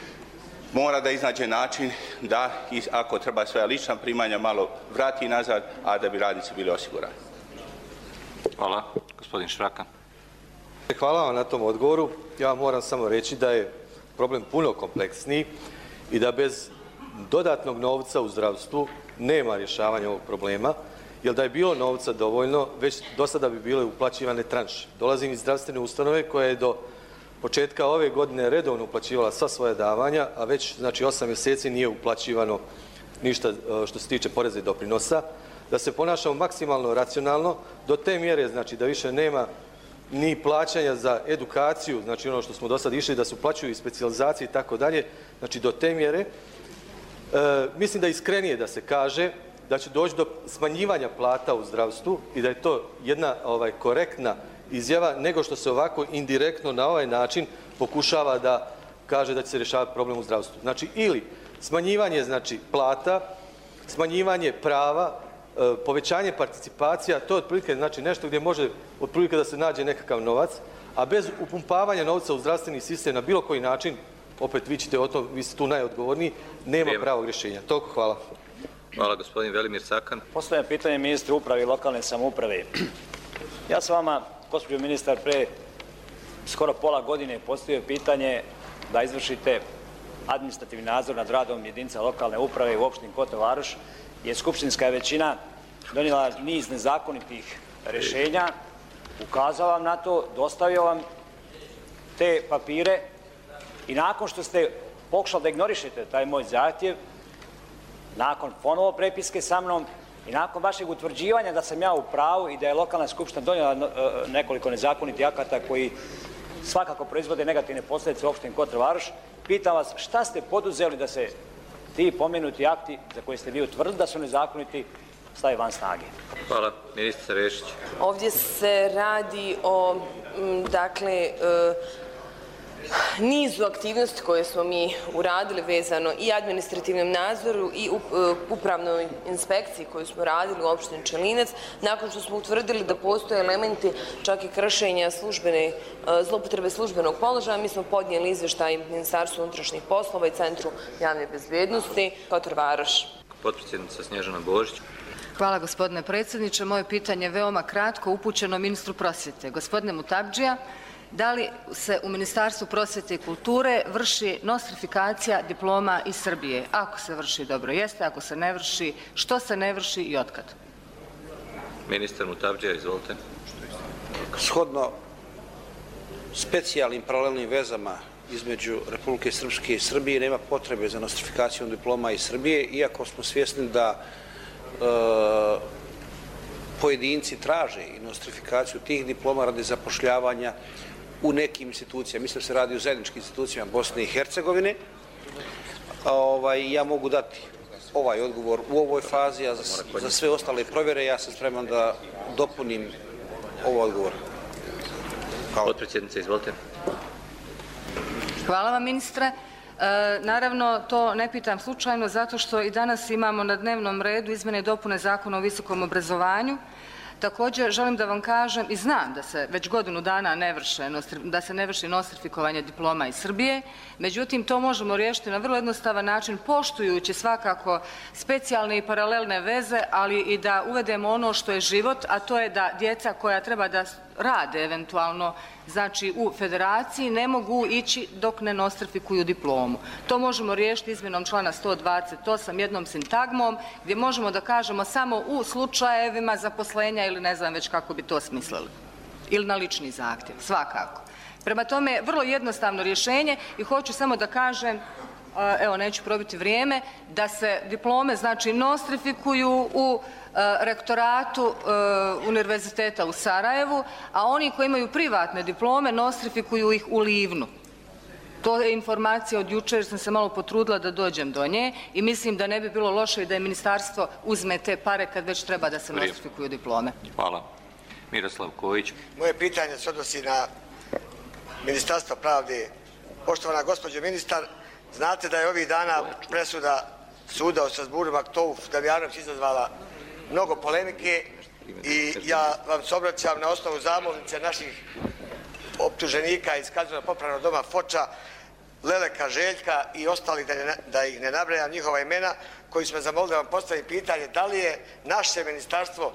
mora da iznađe način da, ako treba svoja lična primanja, malo vrati nazad, a da bi radnici bili osigurani. Hvala. Gospodin Švraka. Hvala vam na tom odgovoru. Ja moram samo reći da je problem puno kompleksniji i da bez dodatnog novca u zdravstvu nema rješavanja ovog problema, jer da je bilo novca dovoljno, već do sada bi bile uplaćivane tranše. Dolazim iz zdravstvene ustanove koja je do početka ove godine redovno uplaćivala sva svoja davanja, a već 8 mjeseci nije uplaćivano ništa što se tiče poreza i doprinosa. Da se ponašamo maksimalno racionalno, do te mjere da više nema ni plaćanja za edukaciju, ono što smo do sada išli, da se uplaćuju i specijalizacije i tako dalje, do te mjere. Mislim da je iskrenije da se kaže da će doći do smanjivanja plata u zdravstvu i da je to jedna korektna izjava, nego što se ovako indirektno na ovaj način pokušava da kaže da će se rješavati problem u zdravstvu. Ili smanjivanje plata, smanjivanje prava, povećanje participacija, to je otprilike nešto gdje može otprilike da se nađe nekakav novac, a bez upumpavanja novca u zdravstveni sistem na bilo koji način, opet vi ćete o tom, vi ste tu najodgovorniji, nema pravog rješenja. Toliko hvala. Hvala. Gospodin Velimir Sakan. Postavljam pitanje ministru uprave i lokalne samouprave. Ja sam vama, gospođo ministar, pre skoro pola godine postavio pitanje da izvršite administrativni nadzor nad radom jedinica lokalne uprave u opštini Kotor Varoš, jer skupštinska većina donijela niz nezakonitih rješenja, ukazao vam na to, dostavio vam te papire i nakon što ste pokušali da ignorišete taj moj zahtjev, nakon ponovo prepiske sa mnom i nakon vašeg utvrđivanja da sam ja u pravu i da je lokalna skupština donijela nekoliko nezakonitih akata koji svakako proizvode negativne posljedice u opštini Kotor Varoš, pitam vas šta ste poduzeli da se ti pomenuti akti za koje ste vi utvrdili da su nezakoniti stavi van snage. Hvala. Ministrica Rešić. Ovdje se radi o nizu aktivnosti koje smo mi uradili vezano i administrativnom nadzoru i upravnoj inspekciji koju smo radili u opštini Čelinec. Nakon što smo utvrdili da postoje elementi čak i kršenja zloupotrebe službenog položaja, mi smo podnijeli izvještaj Ministarstvu unutrašnjih poslova i Centru javne bezbjednosti Kotor Varoš. Potpredsjednica Snježana Božić. Hvala gospodine predsjedniče. Moje pitanje je veoma kratko, upućeno ministru prosvjete. Gospodine Mutabdžija, da li se u Ministarstvu prosvjete i kulture vrši nostrifikacija diploma iz Srbije? Ako se vrši, dobro jeste, ako se ne vrši, što se ne vrši i otkad? Ministar Mutabdžija, izvolite. Shodno specijalnim paralelnim vezama između Republike Srpske i Srbije nema potrebe za nostrifikacijom diploma iz Srbije, iako smo svjesni da pojedinci traže i nostrifikaciju tih diploma radi zapošljavanja u nekim institucijama. Mislim da se radi o zajedničkim institucijama Bosne i Hercegovine. Ja mogu dati ovaj odgovor u ovoj fazi, a za sve ostale provjere ja sam spreman da dopunim ovaj odgovor. Potpredsjednice, izvolite. Hvala vam, ministre. Naravno, to ne pitam slučajno zato što i danas imamo na dnevnom redu izmjene i dopune Zakona o visokom obrazovanju. Također želim da vam kažem i znam da se već godinu dana ne vrši nostrifikovanje diploma iz Srbije, međutim to možemo riješiti na vrlo jednostavan način poštujući svakako specijalne i paralelne veze, ali i da uvedemo ono što je život, a to je da djeca koja treba da rade eventualno znači u federaciji ne mogu ići dok ne nostrifikuju diplomu. To možemo riješiti izmjenom člana 128 jednom sintagmom gdje možemo da kažemo samo u slučajevima zaposlenja ili ne znam već kako bi to smislili. Ili na lični zahtjev, svakako. Prema tome, vrlo jednostavno rješenje i hoću samo da kažem, evo neću probiti vrijeme, da se diplome znači nostrifikuju u rektoratu Univerziteta u Sarajevu, a oni koji imaju privatne diplome nostrifikuju ih u Livnu. To je informacija od jučer jer sam se malo potrudila da dođem do nje i mislim da ne bi bilo loše i da je ministarstvo uzme te pare kad već treba da se nostrifikuju diplome. Hvala. Miroslav Kojić. Moje pitanje se odnosi na Ministarstvo pravde. Poštovana gospođo ministar, znate da je ovih dana presuda suda u Strasbourgu Maktouf-Damjanović izazvala mnogo polemike i ja vam se obraćam na osnovu zamolnice naših optuženika iz kazneno-popravnog doma Foča, Leleka, Željka i ostali, da ih ne nabrajam njihova imena, koji su me zamolili da vam postavim pitanje da li je naše ministarstvo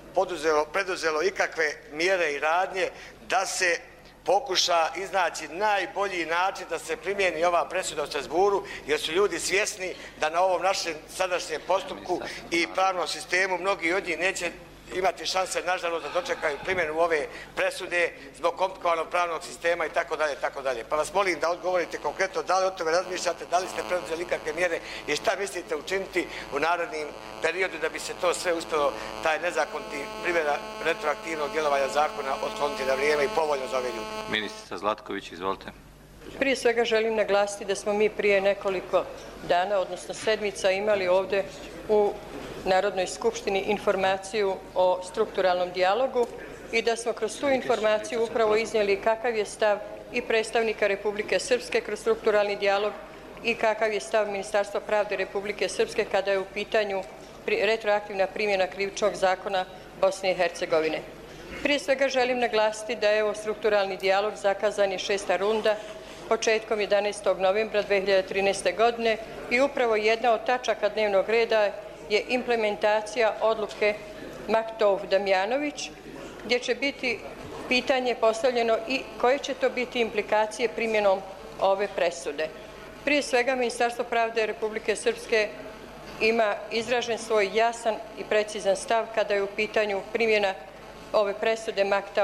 preduzelo ikakve mjere i radnje da se pokuša iznaći najbolji način da se primijeni ova presuda u Strasbourgu, jer su ljudi svjesni da na ovom našem sadašnjem postupku i pravnom sistemu mnogi od njih neće imati šanse, nažalost, da dočekaju primjenu ove presude zbog komplikovanog pravnog sistema i tako dalje, tako dalje. Pa vas molim da odgovorite konkretno da li o tome razmišljate, da li ste preduzeli ikakve mjere i šta mislite učiniti u narednim periodu da bi se to sve uspjelo, taj nezakoniti primjera retroaktivnog djelovanja zakona otkloniti na vrijeme i povoljno za ove ljudi. Ministrica Zlatković, izvolite. Prije svega želim naglasiti da smo mi prije nekoliko dana, odnosno sedmica, imali ovdje u Narodnoj skupštini informaciju o strukturalnom dijalogu i da smo kroz tu informaciju upravo iznijeli kakav je stav i predstavnika Republike Srpske kroz strukturalni dijalog i kakav je stav Ministarstva pravde Republike Srpske kada je u pitanju retroaktivna primjena krivičnog zakona Bosne i Hercegovine. Prije svega želim naglasiti da je evo strukturalni dijalog zakazan je 6. runda početkom 11. novembra 2013. godine i upravo jedna od tačaka dnevnog reda je implementacija odluke Maktouf-Damjanović, gdje će biti pitanje postavljeno i koje će to biti implikacije primjenom ove presude. Prije svega, Ministarstvo pravde Republike Srpske ima izražen svoj jasan i precizan stav kada je u pitanju primjena ove presude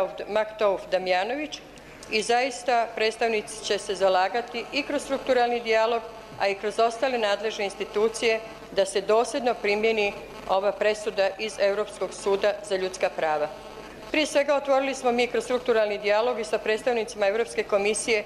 Maktouf-Damjanović i zaista predstavnici će se zalagati i kroz strukturalni dijalog, a i kroz ostale nadležne institucije da se dosljedno primjeni ova presuda iz Europskog suda za ljudska prava. Prije svega otvorili smo mi kroz strukturalni dijalog i sa predstavnicima Europske komisije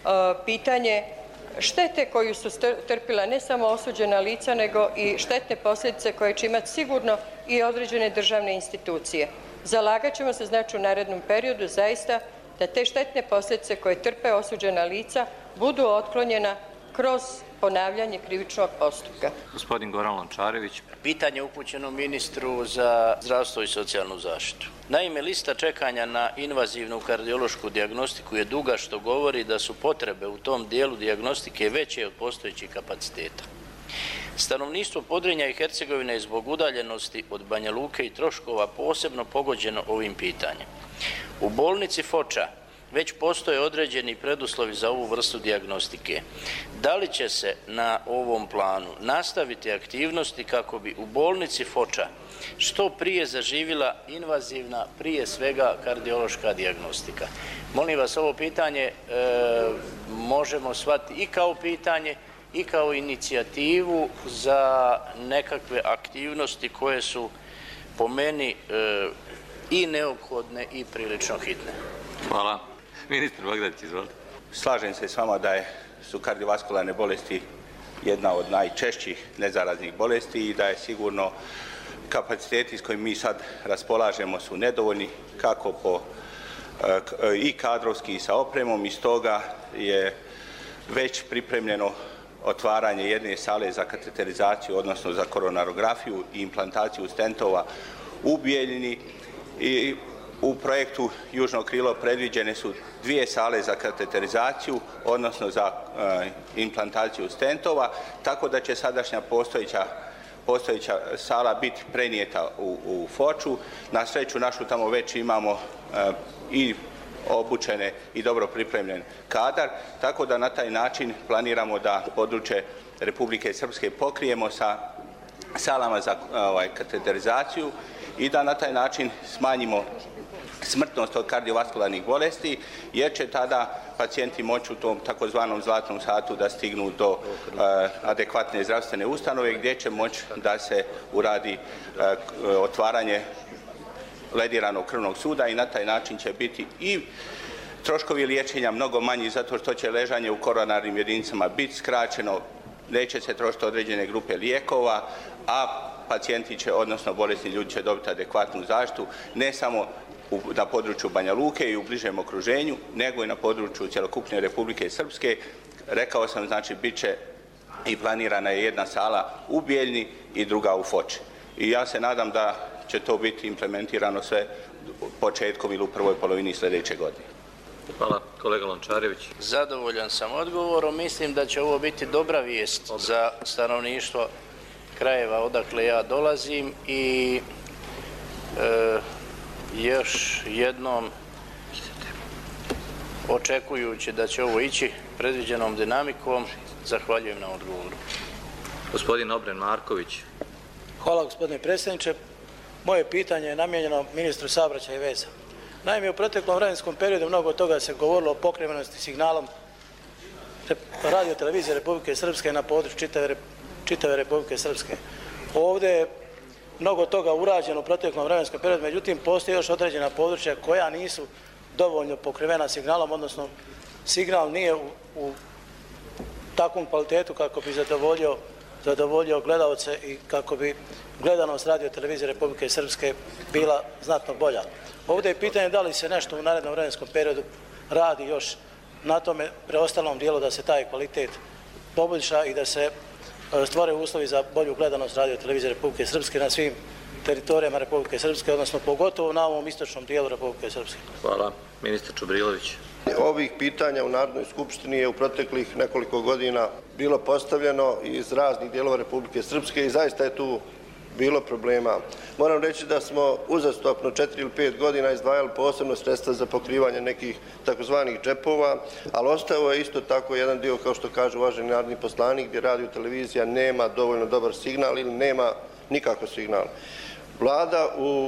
pitanje štete koju su trpila ne samo osuđena lica, nego i štetne posljedice koje će imati sigurno i određene državne institucije. Zalagat ćemo se znači u narednom periodu zaista da te štetne posljedice koje trpe osuđena lica budu otklonjena kroz ponavljanje krivičnog postupka. Gospodin Goran Lončarević. Pitanje upućeno ministru za zdravstvo i socijalnu zaštitu. Naime, lista čekanja na invazivnu kardiološku dijagnostiku je duga, što govori da su potrebe u tom dijelu dijagnostike veće od postojećih kapaciteta. Stanovništvo Podrinja i Hercegovine je zbog udaljenosti od Banja Luke i troškova posebno pogođeno ovim pitanjem. U bolnici Foča već postoje određeni preduslovi za ovu vrstu dijagnostike. Da li će se na ovom planu nastaviti aktivnosti kako bi u bolnici Foča što prije zaživila invazivna, prije svega kardiološka dijagnostika? Molim vas, ovo pitanje možemo shvatiti i kao pitanje i kao inicijativu za nekakve aktivnosti koje su po meni i neophodne i prilično hitne. Hvala. Ministar Bagdatić, izvolite. Slažem se s vama da su kardiovaskularne bolesti jedna od najčešćih nezaraznih bolesti i da je sigurno kapaciteti s kojim mi sad raspolažemo su nedovoljni kako i kadrovski i sa opremom i stoga je već pripremljeno otvaranje jedne sale za kateterizaciju, odnosno za koronarografiju i implantaciju stentova u Bijeljini i u projektu Južno krilo predviđene su 2 sale za kateterizaciju, odnosno za implantaciju stentova, tako da će sadašnja postojeća postojeća sala biti prenijeta u Foču. Na sreću našu tamo već imamo i obučene i dobro pripremljen kadar, tako da na taj način planiramo da područje Republike Srpske pokrijemo sa salama za katederizaciju i da na taj način smanjimo smrtnost od kardiovaskularnih bolesti, jer će tada pacijenti moći u tom takozvanom zlatnom satu da stignu do adekvatne zdravstvene ustanove gdje će moći da se uradi otvaranje lediranog krvnog suda i na taj način će biti i troškovi liječenja mnogo manji zato što će ležanje u koronarnim jedinicama biti skraćeno, neće se trošiti određene grupe lijekova, a pacijenti će, odnosno bolesni ljudi će dobiti adekvatnu zaštitu, ne samo na području Banja Luke i u bližem okruženju, nego i na području cjelokupne Republike Srpske. Rekao sam, znači, bit će i planirana je jedna sala u Bijeljni i druga u Foči. I ja se nadam da će to biti implementirano sve početkom ili u prvoj polovini sljedeće godine. Hvala. Kolega Lončarević. Zadovoljan sam odgovorom. Mislim da će ovo biti dobra vijest za stanovništvo krajeva odakle ja dolazim i još jednom očekujući da će ovo ići predviđenom dinamikom, zahvaljujem na odgovoru. Gospodin Obren Marković. Hvala, gospodine predsjedniče. Moje pitanje je namijenjeno ministru saobraćaja i veza. Naime, u proteklom vremenskom periodu mnogo toga se govorilo o pokrivenosti signalom radio televizije Republike Srpske na području čitave Republike Srpske. Ovdje je mnogo toga urađeno u proteklom vremenskom periodu, međutim postoje još određena područja koja nisu dovoljno pokrivena signalom, odnosno signal nije u takvom kvalitetu kako bi zadovoljio gledalce i kako bi gledanost radio televizije Republike Srpske bila znatno bolja. Ovdje je pitanje da li se nešto u narednom vremenskom periodu radi još na tome preostalom dijelu da se taj kvalitet poboljša i da se stvore uslovi za bolju gledanost radio televizije Republike Srpske na svim teritorijama Republike Srpske, odnosno pogotovo na ovom istočnom dijelu Republike Srpske. Hvala. Ministar Čubrilović. Ovih pitanja u Narodnoj skupštini je u proteklih nekoliko godina bilo postavljeno iz raznih dijelova Republike Srpske i zaista je tu bilo problema. Moram reći da smo uzastopno 4 ili 5 godina izdvajali posebno sredstva za pokrivanje nekih takozvanih džepova, ali ostao je isto tako jedan dio, kao što kaže uvaženi narodni poslanik, gdje radio televizija nema dovoljno dobar signal ili nema nikakav signal. Vlada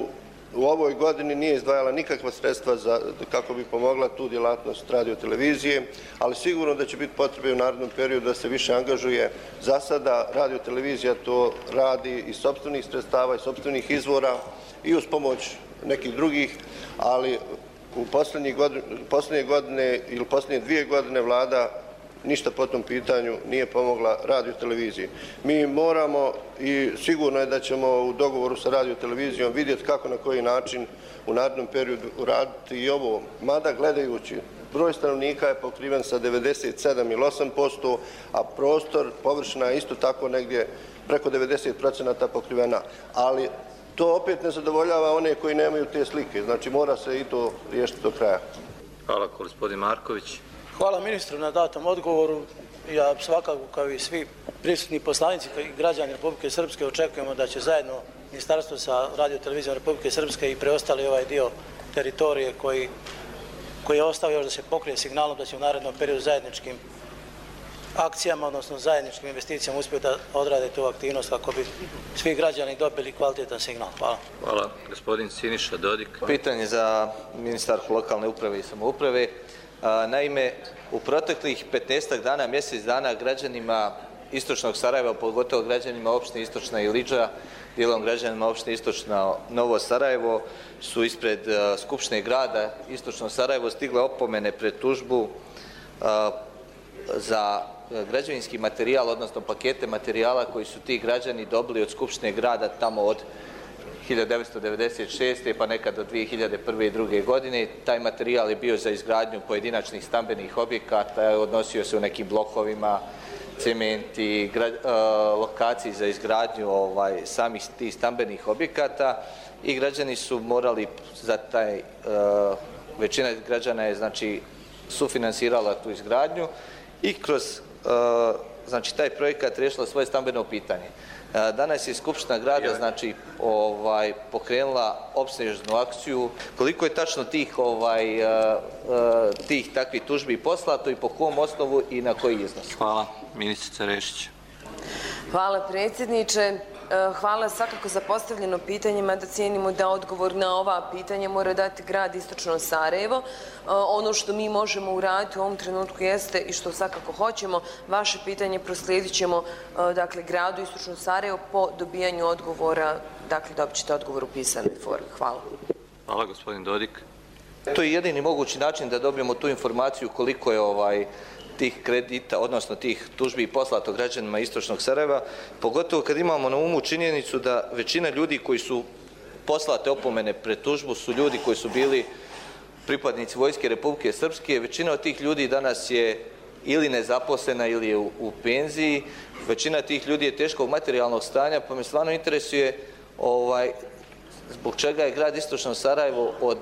u ovoj godini nije izdvajala nikakva sredstva kako bi pomogla tu djelatnost radio televizije, ali sigurno da će biti potrebe u narednom periodu da se više angažuje. Za sada radio televizija to radi iz sopstvenih sredstava, iz sopstvenih izvora i uz pomoć nekih drugih, ali u posljednje godine ili posljednje 2 godine Vlada ništa po tom pitanju nije pomogla radio televiziji. Mi moramo i sigurno je da ćemo u dogovoru sa radio televizijom vidjeti kako na koji način u narednom periodu uraditi i ovo. Mada gledajući, broj stanovnika je pokriven sa 97 ili 8%, a prostor, površina je isto tako negdje preko 90% pokrivena. Ali to opet ne zadovoljava one koji nemaju te slike. Znači mora se i to riješiti do kraja. Hvala, gospodin Marković. Hvala ministru na datom odgovoru. Ja svakako kao i svi prisutni poslanici i građani Republike Srpske očekujemo da će zajedno ministarstvo sa radio televizijom Republike Srpske i preostali ovaj dio teritorije koji je ostao još da se pokrije signalom, da će u narednom periodu zajedničkim akcijama, odnosno zajedničkim investicijama uspjeti da odrade tu aktivnost kako bi svi građani dobili kvalitetan signal. Hvala. Hvala. Gospodin Siniša Dodik. Pitanje za ministarku lokalne uprave i samouprave. Naime, u proteklih 15 dana, mjesec dana građanima istočnog Sarajeva, pogotovo građanima opštine Istočna Ilidža, dijelom građanima opštine Istočno Novo Sarajevo, su ispred Skupštine grada Istočno Sarajevo stigle opomene pred tužbu za građevinski materijal, odnosno pakete materijala koji su ti građani dobili od Skupštine grada tamo od 1996. pa nekad do 2001. i 2002. godine. Taj materijal je bio za izgradnju pojedinačnih stambenih objekata, odnosio se u nekim blokovima, cementi, lokaciji za izgradnju samih tih stambenih objekata i građani su morali za taj, većina građana je znači sufinansirala tu izgradnju i kroz znači taj projekat riješila svoje stambeno pitanje. Danas je Skupština grada znači pokrenula opsežnu akciju. Koliko je tačno tih takvih tužbi poslato i po kom osnovu i na koji iznos? Hvala. Ministrica Rešić. Hvala predsjedniče. Hvala svakako za postavljeno pitanje, mada cijenimo da odgovor na ova pitanja mora dati grad Istočno Sarajevo. Ono što mi možemo uraditi u ovom trenutku jeste i što svakako hoćemo, vaše pitanje proslijedit ćemo gradu Istočno Sarajevo po dobijanju odgovora, dakle dobit ćete odgovor u pisanoj formi. Hvala. Hvala, gospodin Dodik. To je jedini mogući način da dobijemo tu informaciju koliko je tih kredita, odnosno tih tužbi poslato građanima Istočnog Sarajeva, pogotovo kad imamo na umu činjenicu da većina ljudi koji su poslate opomene pred tužbu su ljudi koji su bili pripadnici Vojske Republike Srpske. Većina od tih ljudi danas je ili nezaposlena ili je u penziji. Većina tih ljudi je teškog materijalnog stanja, pa me stvarno interesuje zbog čega je grad Istočno Sarajevo od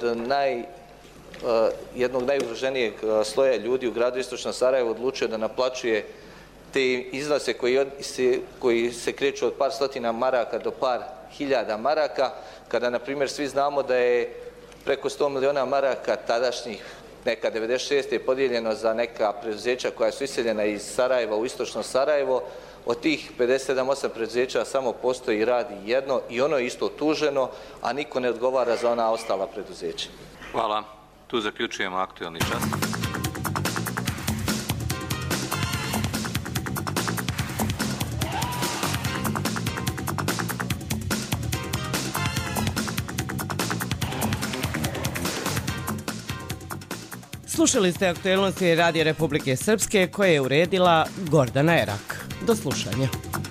jednog najugroženijeg sloja ljudi u gradu Istočno Sarajevo odlučio da naplaćuje te iznose koji se kreću od par stotina maraka do par hiljada maraka, kada, na primjer, svi znamo da je preko 100 miliona maraka tadašnjih, neka 96. je podijeljeno za neka preduzeća koja su iseljena iz Sarajeva u Istočno Sarajevo. Od tih 57-8 preduzeća samo postoji i radi jedno i ono je isto tuženo, a niko ne odgovara za ona ostala preduzeća. Hvala. Tu zaključujemo aktualni čas. Slušali ste aktuelnosti Radija Republike Srpske koje je uredila Gordana Erak. Do slušanja.